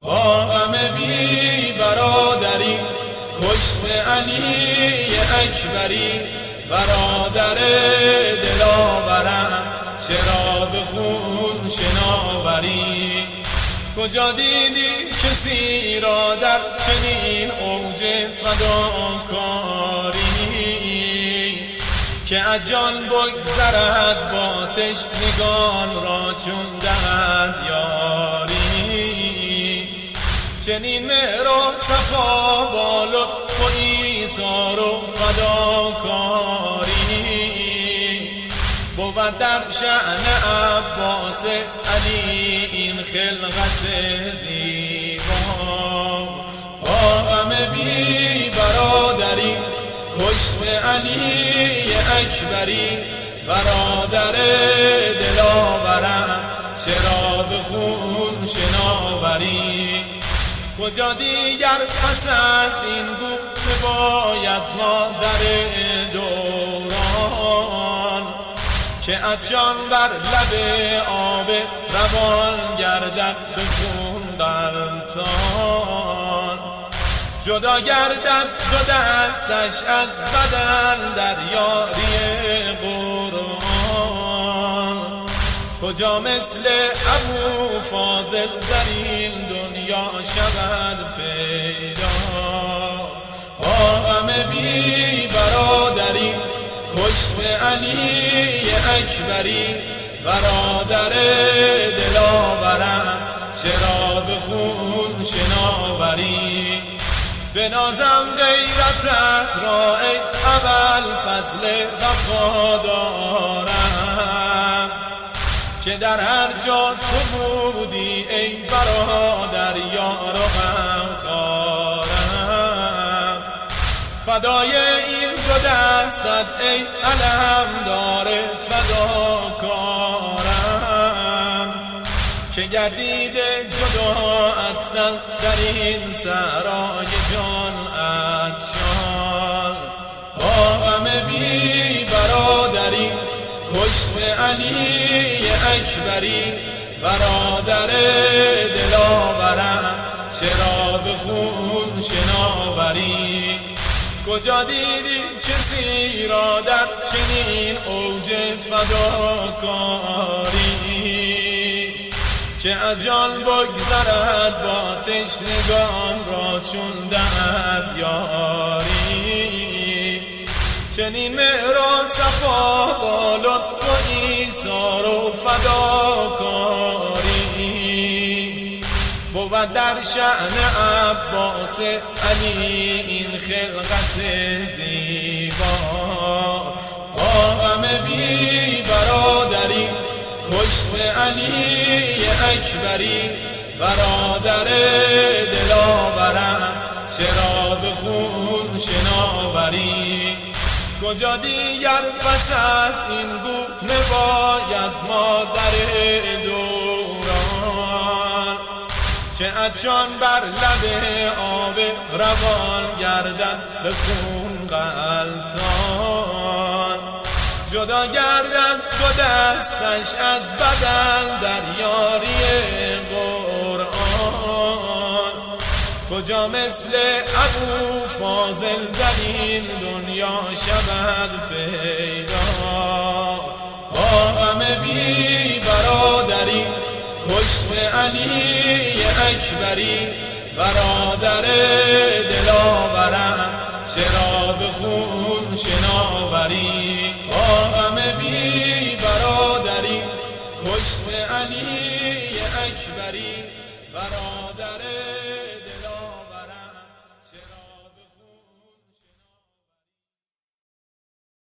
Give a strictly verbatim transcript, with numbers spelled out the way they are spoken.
با غم بی برادری کشت علی اکبری، برادر دلاورم چرا به خون شناوری. کجا دیدی کسی را در چنین اوج فداکاری، که از جان بگذرد با تشنگان را چون دهد یاری. چنین مهر و صفا با لطف و ایثار و فداکاری، بود در شأن عباس علی این خلقت زیبا. با غم بی برادری کشت علی اکبری، برادر دلاورم چرا به خون شناوری. کجا دیگر پس از این گفته باید مادر دوران، که عطشان بر لب آب روان گردد به خون غلطان. جدا گردد دو دستش از بدن در یاری قرآن. کجا مثل ابو فاضل در این دنیا شود پیدا. با غم بی برادری کشت علی اکبری، برادر دلاورم چرا به خون شناوری. بنازم غیرتت را ای ابوالفضل وفادارم، که در هر جا تو بودی ای برادر یار و غمخوارم. فدای این دو دستت ای علمدار فداکارم، که گردیده جدا است در این سرای جان عطشان. با غم بی برادری کشت علی اکبری، برادر دلاورم چرا به خون شناوری. کجا دیدی کسی را در چنین اوج فداکاری، که از جان بگذرد با تشنگان را چون دهد یاری. چنین مهر و صفا با لطف و ایثار و فداکاری، بود در شأن عباس علی این خلقت زیبا. با غم بی برادری کشت علی اکبری، برادر دلاورم چرا به خون شناوری. کجا دیگر پس از این گونه باید مادر دوران، که عطشان بر لب آب روان گردد به خون غلطان. جدا گردد دو دستش از بدن در یاری قرآن. کجا مثل ابو فاضل در این دنیا شود پیدا. با غم بی برادری کشت علی اکبری، برادر دلاورم چرا به خون شناوری. با غم بی برادری کشت علی اکبری، برادر